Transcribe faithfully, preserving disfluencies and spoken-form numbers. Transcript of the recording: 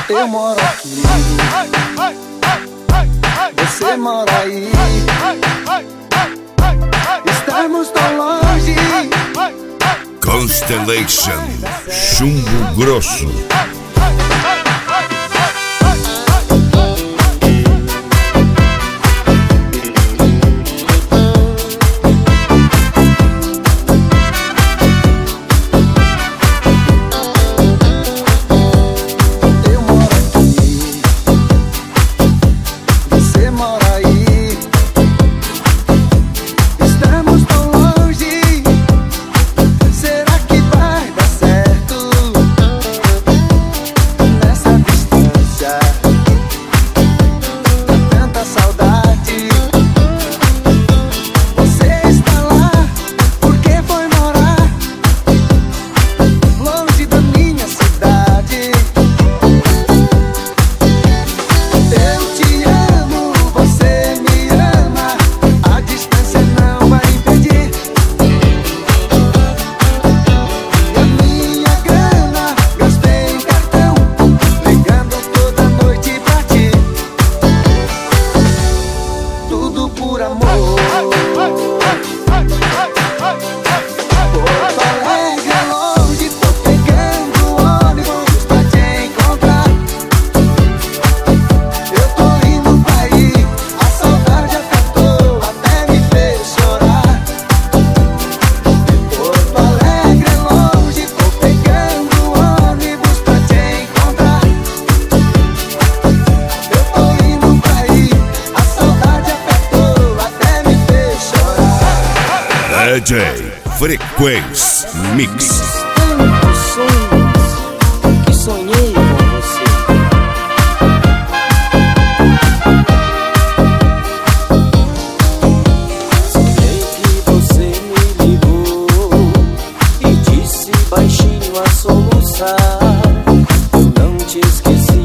Eu moro aqui, você mora aí. Estamos tão longe. Constellation, chumbo grosso. D J Frequência Mix. Tantos sonhos que sonhei com você. Sonhei que você me ligou e disse baixinho a soluçar: eu não te esqueci.